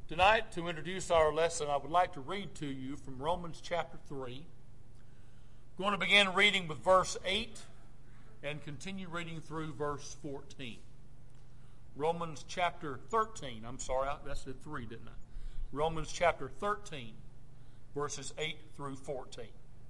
Tonight, to introduce our lesson, I would like to read to you from Romans chapter 3. I'm going to begin reading with verse 8 and continue reading through verse 14. Romans chapter 13. That's the 3, didn't I? Romans chapter 13, verses 8 through 14.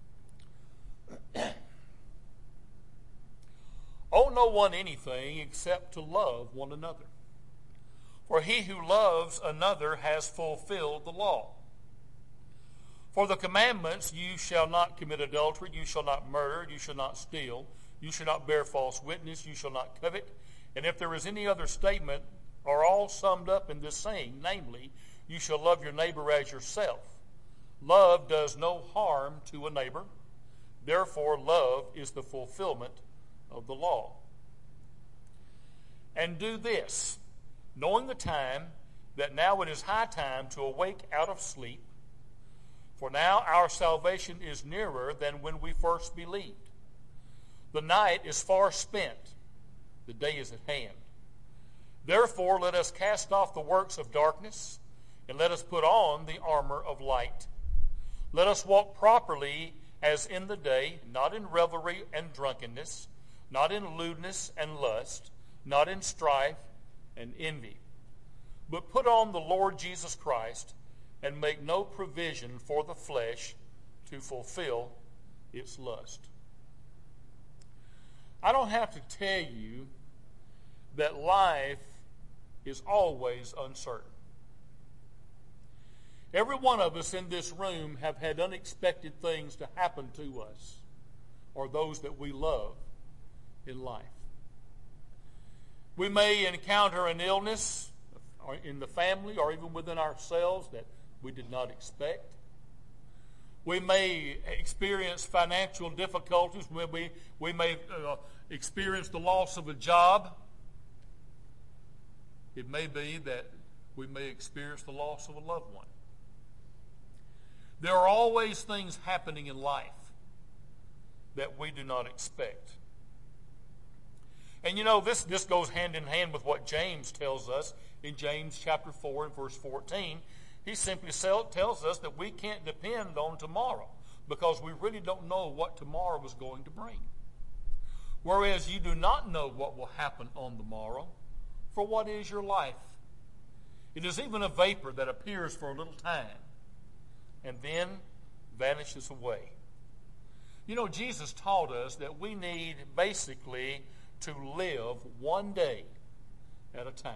Owe no one anything except to love one another. For he who loves another has fulfilled the law. For the commandments, you shall not commit adultery, you shall not murder, you shall not steal, you shall not bear false witness, you shall not covet. And if there is any other statement, are all summed up in this saying, namely, you shall love your neighbor as yourself. Love does no harm to a neighbor. Therefore, love is the fulfillment of the law. And do this, knowing the time, that now it is high time to awake out of sleep. For now our salvation is nearer than when we first believed. The night is far spent, the day is at hand. Therefore let us cast off the works of darkness, and let us put on the armor of light. Let us walk properly as in the day, not in revelry and drunkenness, not in lewdness and lust, not in strife and envy. But put on the Lord Jesus Christ, and make no provision for the flesh to fulfill its lust. I don't have to tell you that life is always uncertain. Every one of us in this room have had unexpected things to happen to us or those that we love in life. We may encounter an illness in the family or even within ourselves that we did not expect. We may experience financial difficulties. We may experience the loss of a job. It may be that we may experience the loss of a loved one. There are always things happening in life that we do not expect. And you know, this goes hand in hand with what James tells us in James chapter 4 and verse 14. He simply tells us that we can't depend on tomorrow because we really don't know what tomorrow is going to bring. Whereas you do not know what will happen on the morrow, for what is your life? It is even a vapor that appears for a little time and then vanishes away. You know, Jesus taught us that we need basically to live one day at a time.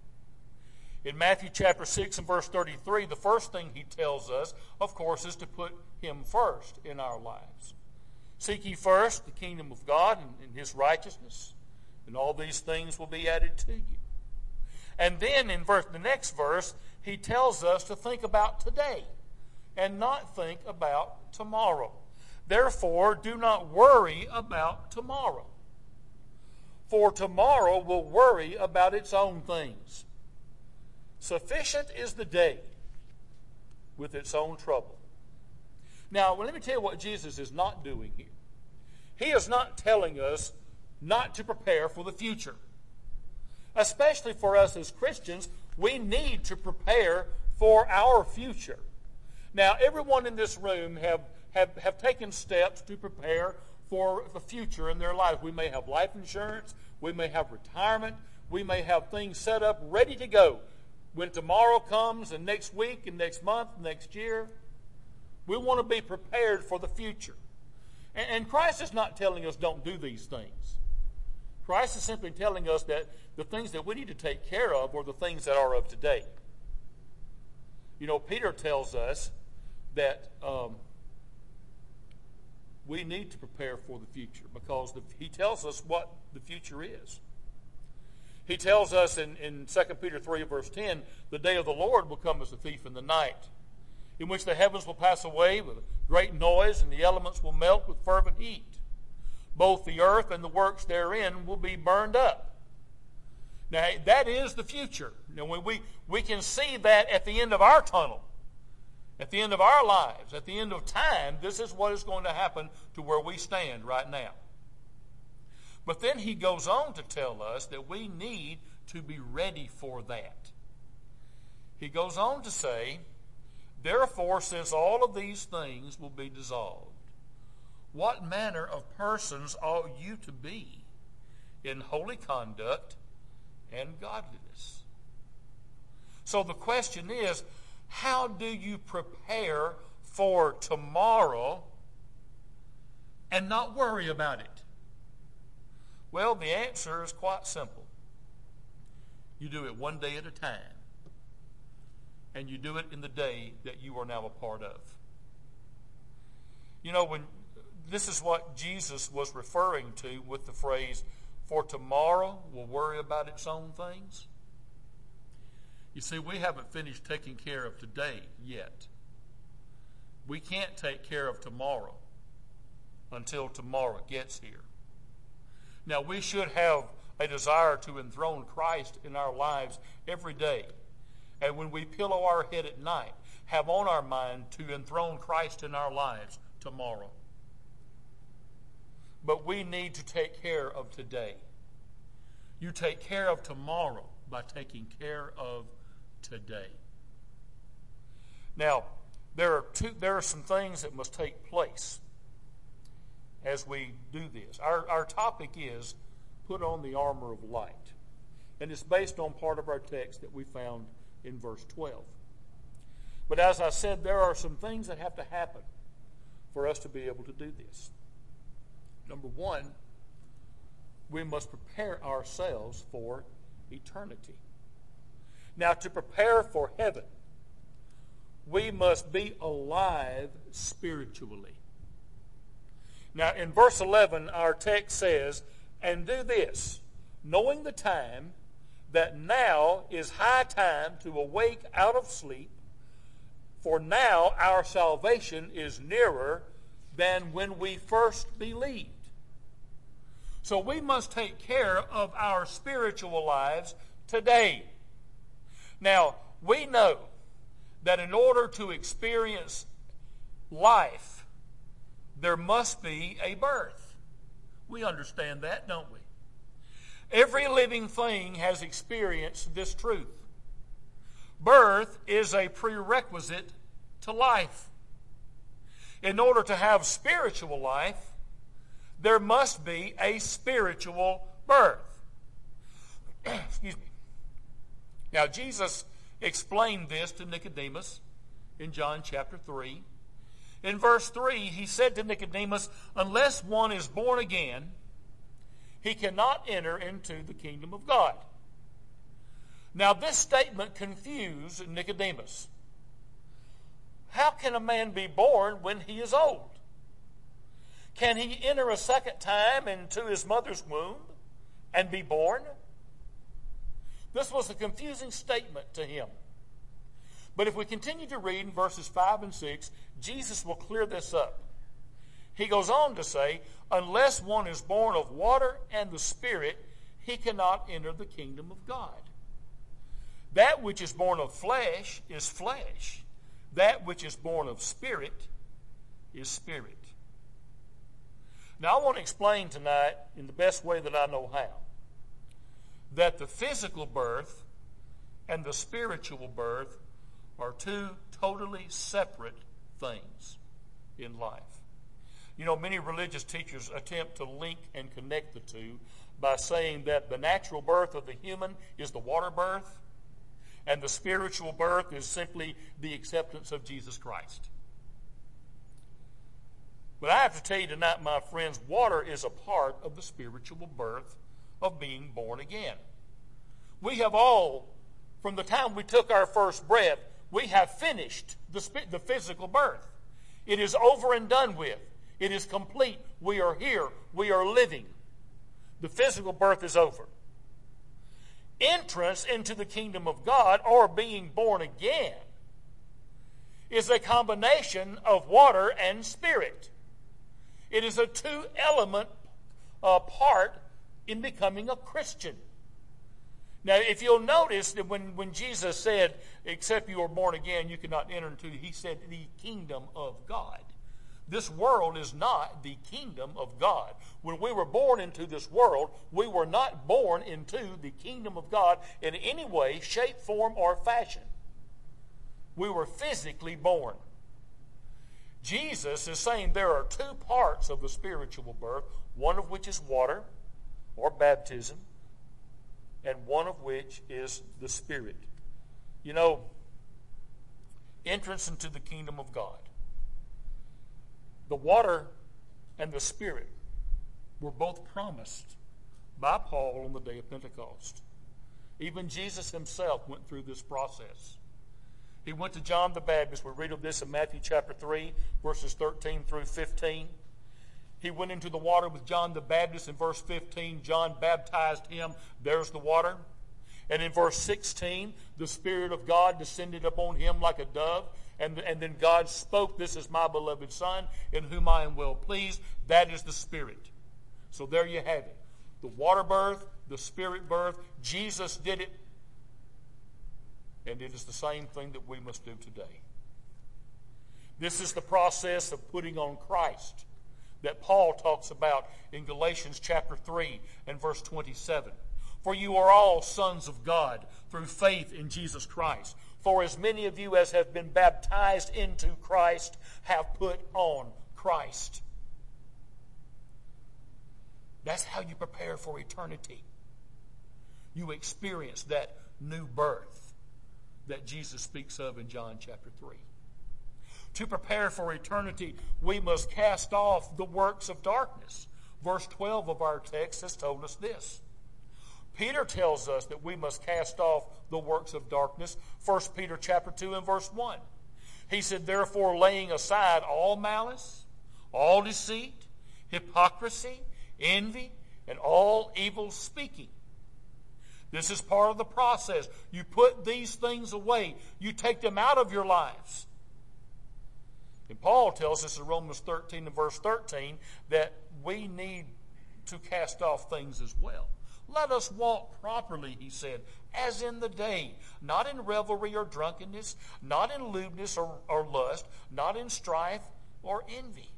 In Matthew chapter 6 and verse 33, the first thing he tells us, of course, is to put him first in our lives. Seek ye first the kingdom of God and his righteousness, and all these things will be added to you. And then in the next verse, he tells us to think about today and not think about tomorrow. Therefore, do not worry about tomorrow, for tomorrow will worry about its own things. Sufficient is the day with its own trouble. Now, let me tell you what Jesus is not doing here. He is not telling us not to prepare for the future. Especially for us as Christians, we need to prepare for our future. Now, everyone in this room have taken steps to prepare for the future in their life. We may have life insurance. We may have retirement. We may have things set up ready to go. When tomorrow comes and next week and next month, next year, we want to be prepared for the future. And Christ is not telling us don't do these things. Christ is simply telling us that the things that we need to take care of are the things that are of today. You know, Peter tells us that we need to prepare for the future because he tells us what the future is. He tells us in 2 Peter 3 verse 10, the day of the Lord will come as a thief in the night, in which the heavens will pass away with a great noise, and the elements will melt with fervent heat. Both the earth and the works therein will be burned up. Now, that is the future. Now, when we can see that at the end of our tunnel, at the end of our lives, at the end of time, this is what is going to happen to where we stand right now. But then he goes on to tell us that we need to be ready for that. He goes on to say, therefore, since all of these things will be dissolved, what manner of persons ought you to be in holy conduct and godliness? So the question is, how do you prepare for tomorrow and not worry about it? Well, the answer is quite simple. You do it one day at a time. And you do it in the day that you are now a part of. You know, when this is what Jesus was referring to with the phrase, for tomorrow will worry about its own things. You see, we haven't finished taking care of today yet. We can't take care of tomorrow until tomorrow gets here. Now, we should have a desire to enthrone Christ in our lives every day. And when we pillow our head at night, have on our mind to enthrone Christ in our lives tomorrow. But we need to take care of today. You take care of tomorrow by taking care of today. Now, there are some things that must take place as we do this. Our topic is put on the armor of light. And it's based on part of our text that we found in verse 12. But as I said, there are some things that have to happen for us to be able to do this. Number one, we must prepare ourselves for eternity. Now, to prepare for heaven, we must be alive spiritually. Now, in verse 11, our text says, and do this, knowing the time, that now is high time to awake out of sleep, for now our salvation is nearer than when we first believed. So we must take care of our spiritual lives today. Now, we know that in order to experience life, there must be a birth. We understand that, don't we? Every living thing has experienced this truth. Birth is a prerequisite to life. In order to have spiritual life, there must be a spiritual birth. Excuse me. Now, Jesus explained this to Nicodemus in John chapter 3. In verse 3, he said to Nicodemus, unless one is born again, he cannot enter into the kingdom of God. Now, this statement confused Nicodemus. How can a man be born when he is old? Can he enter a second time into his mother's womb and be born? This was a confusing statement to him. But if we continue to read in verses 5 and 6, Jesus will clear this up. He goes on to say, unless one is born of water and the Spirit, he cannot enter the kingdom of God. That which is born of flesh is flesh. That which is born of spirit is spirit. Now, I want to explain tonight, in the best way that I know how, that the physical birth and the spiritual birth are two totally separate things in life. You know, many religious teachers attempt to link and connect the two by saying that the natural birth of the human is the water birth, and the spiritual birth is simply the acceptance of Jesus Christ. But I have to tell you tonight, my friends, water is a part of the spiritual birth of being born again. We have all, from the time we took our first breath, we have finished the physical birth. It is over and done with. It is complete. We are here. We are living. The physical birth is over. Entrance into the kingdom of God, or being born again, is a combination of water and spirit. It is a two-element part in becoming a Christian. Now, if you'll notice that when Jesus said, except you are born again, you cannot enter into, he said, the kingdom of God. This world is not the kingdom of God. When we were born into this world, we were not born into the kingdom of God in any way, shape, form, or fashion. We were physically born. Jesus is saying there are two parts of the spiritual birth, one of which is water or baptism, and one of which is the Spirit. You know, entrance into the kingdom of God. The water and the Spirit were both promised by Paul on the day of Pentecost. Even Jesus himself went through this process. He went to John the Baptist. We read of this in Matthew chapter 3, verses 13 through 15. He went into the water with John the Baptist. In verse 15, John baptized him. There's the water. And in verse 16, the Spirit of God descended upon him like a dove. And then God spoke, "This is my beloved Son, in whom I am well pleased." That is the Spirit. So there you have it. The water birth, the Spirit birth. Jesus did it. And it is the same thing that we must do today. This is the process of putting on Christ that Paul talks about in Galatians chapter 3 and verse 27. For you are all sons of God through faith in Jesus Christ. For as many of you as have been baptized into Christ have put on Christ. That's how you prepare for eternity. You experience that new birth that Jesus speaks of in John chapter 3. To prepare for eternity, we must cast off the works of darkness. Verse 12 of our text has told us this. Peter tells us that we must cast off the works of darkness. 1 Peter chapter 2 and verse 1. He said, therefore, laying aside all malice, all deceit, hypocrisy, envy, and all evil speaking. This is part of the process. You put these things away. You take them out of your lives. And Paul tells us in Romans 13 and verse 13 that we need to cast off things as well. Let us walk properly, he said, as in the day, not in revelry or drunkenness, not in lewdness or lust, not in strife or envy.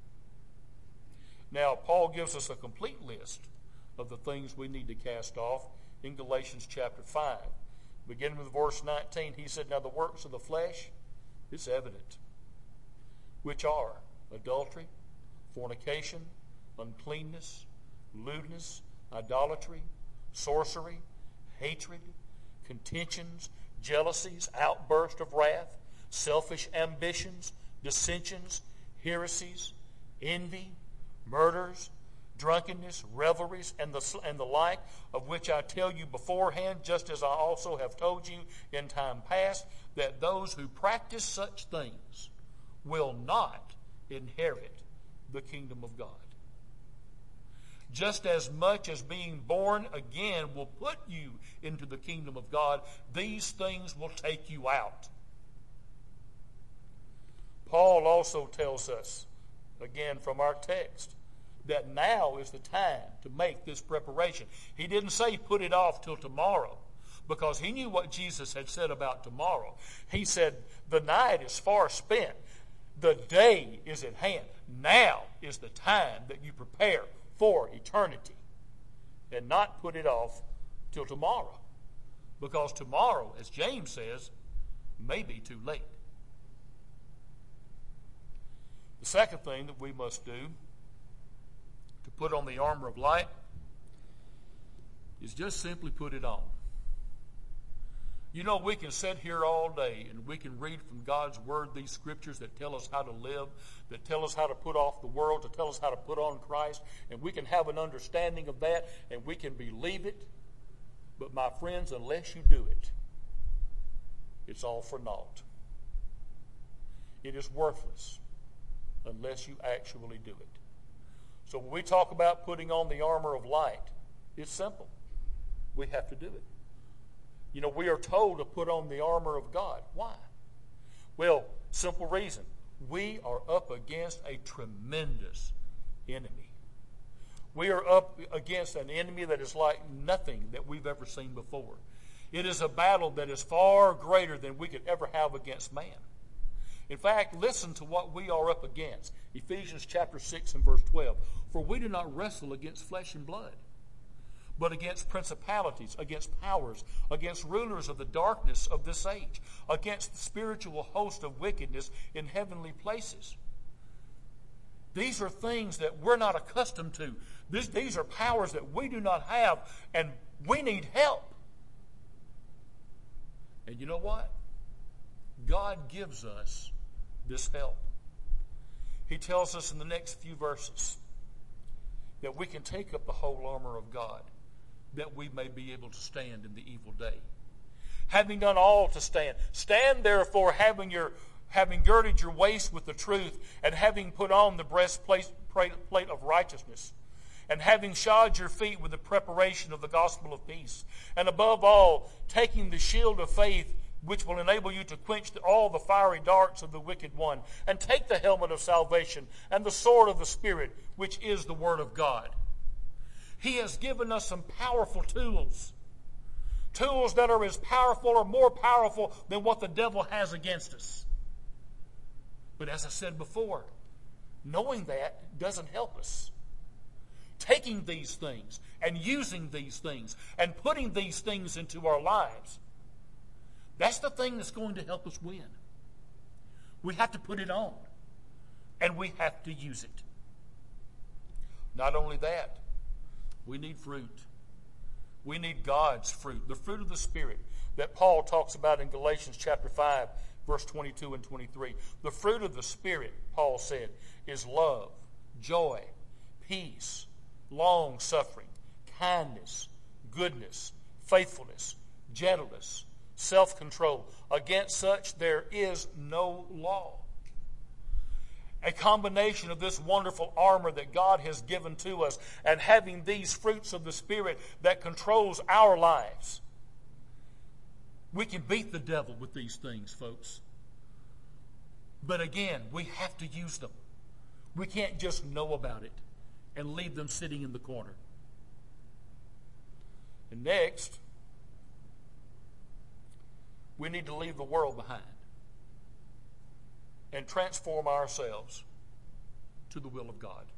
Now, Paul gives us a complete list of the things we need to cast off in Galatians chapter 5. Beginning with verse 19, he said, now the works of the flesh is evident, which are adultery, fornication, uncleanness, lewdness, idolatry, sorcery, hatred, contentions, jealousies, outburst of wrath, selfish ambitions, dissensions, heresies, envy, murders, drunkenness, revelries, and the like, of which I tell you beforehand, just as I also have told you in time past, that those who practice such things will not inherit the kingdom of God. Just as much as being born again will put you into the kingdom of God, these things will take you out. Paul also tells us, again from our text, that now is the time to make this preparation. He didn't say put it off till tomorrow, because he knew what Jesus had said about tomorrow. He said the night is far spent. The day is at hand. Now is the time that you prepare for eternity, and not put it off till tomorrow, because tomorrow, as James says, may be too late. The second thing that we must do to put on the armor of light is just simply put it on. You know, we can sit here all day and we can read from God's Word these scriptures that tell us how to live, that tell us how to put off the world, to tell us how to put on Christ, and we can have an understanding of that and we can believe it. But my friends, unless you do it, it's all for naught. It is worthless unless you actually do it. So when we talk about putting on the armor of light, it's simple. We have to do it. You know, we are told to put on the armor of God. Why? Well, simple reason. We are up against a tremendous enemy. We are up against an enemy that is like nothing that we've ever seen before. It is a battle that is far greater than we could ever have against man. In fact, listen to what we are up against. Ephesians chapter 6 and verse 12. For we do not wrestle against flesh and blood, but against principalities, against powers, against rulers of the darkness of this age, against the spiritual host of wickedness in heavenly places. These are things that we're not accustomed to. These are powers that we do not have, and we need help. And you know what? God gives us this help. He tells us in the next few verses that we can take up the whole armor of God, that we may be able to stand in the evil day. Having done all to stand, stand therefore, having girded your waist with the truth, and having put on the breastplate of righteousness, and having shod your feet with the preparation of the gospel of peace, and above all, taking the shield of faith, which will enable you to quench all the fiery darts of the wicked one, and take the helmet of salvation and the sword of the Spirit, which is the word of God. He has given us some powerful tools. Tools that are as powerful or more powerful than what the devil has against us. But as I said before, knowing that doesn't help us. Taking these things and using these things and putting these things into our lives, that's the thing that's going to help us win. We have to put it on, and we have to use it. Not only that, we need fruit. We need God's fruit, the fruit of the Spirit that Paul talks about in Galatians chapter 5, verse 22 and 23. The fruit of the Spirit, Paul said, is love, joy, peace, long-suffering, kindness, goodness, faithfulness, gentleness, self-control. Against such there is no law. A combination of this wonderful armor that God has given to us and having these fruits of the Spirit that controls our lives. We can beat the devil with these things, folks. But again, we have to use them. We can't just know about it and leave them sitting in the corner. And next, we need to leave the world behind and transform ourselves to the will of God.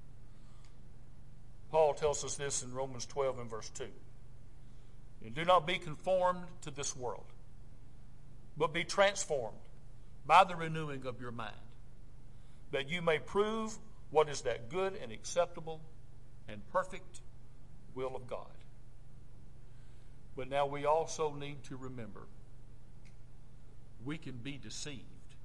Paul tells us this in Romans 12 and verse 2. And do not be conformed to this world, but be transformed by the renewing of your mind, that you may prove what is that good and acceptable and perfect will of God. But now we also need to remember we can be deceived.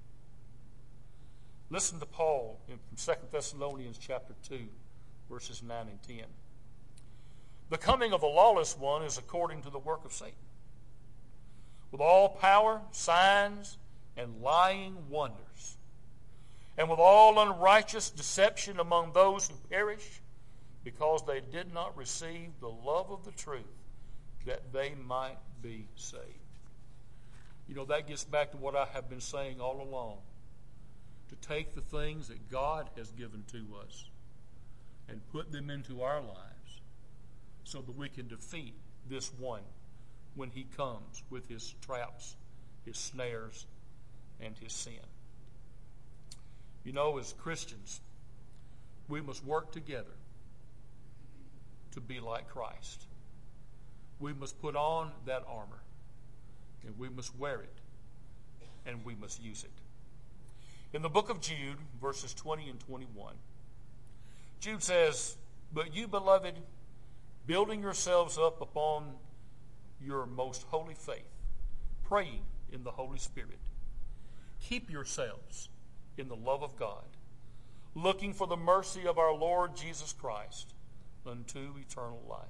Listen to Paul in 2 Thessalonians chapter 2, verses 9 and 10. The coming of the lawless one is according to the work of Satan, with all power, signs, and lying wonders, and with all unrighteous deception among those who perish, because they did not receive the love of the truth, that they might be saved. You know, that gets back to what I have been saying all along. To take the things that God has given to us and put them into our lives so that we can defeat this one when he comes with his traps, his snares, and his sin. You know, as Christians, we must work together to be like Christ. We must put on that armor, and we must wear it, and we must use it. In the book of Jude, verses 20 and 21, Jude says, "But you, beloved, building yourselves up upon your most holy faith, praying in the Holy Spirit, keep yourselves in the love of God, looking for the mercy of our Lord Jesus Christ unto eternal life."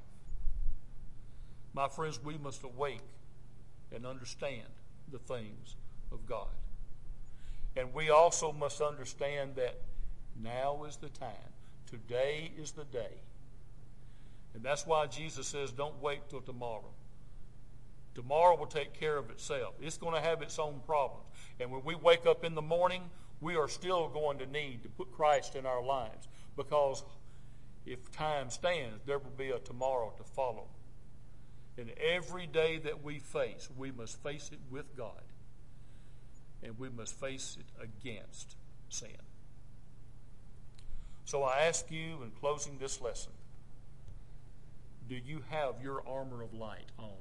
My friends, we must awake and understand the things of God. And we also must understand that now is the time. Today is the day. And that's why Jesus says, don't wait till tomorrow. Tomorrow will take care of itself. It's going to have its own problems. And when we wake up in the morning, we are still going to need to put Christ in our lives. Because if time stands, there will be a tomorrow to follow. And every day that we face, we must face it with God. And we must face it against sin. So I ask you in closing this lesson, Do you have your armor of light on?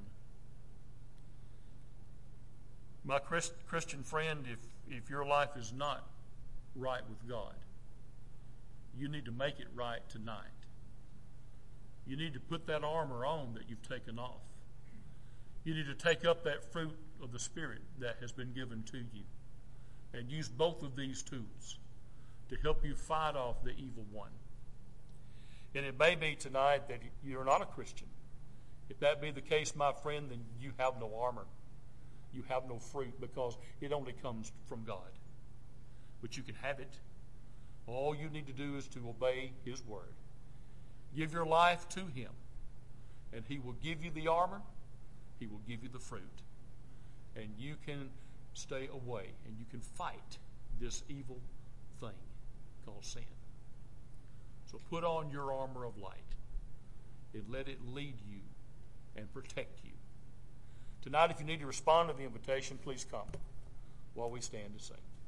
My Christian friend, if your life is not right with God, you need to make it right tonight. You need to put that armor on that you've taken off. You need to take up that fruit of the Spirit that has been given to you and use both of these tools to help you fight off the evil one. And it may be tonight that you're not a Christian. If that be the case, my friend, then you have no armor. You have no fruit because it only comes from God. But you can have it. All you need to do is to obey His word. Give your life to Him, and He will give you the armor. He will give you the fruit. And you can stay away, and you can fight this evil thing called sin. So put on your armor of light and let it lead you and protect you. Tonight, if you need to respond to the invitation, please come while we stand to sing.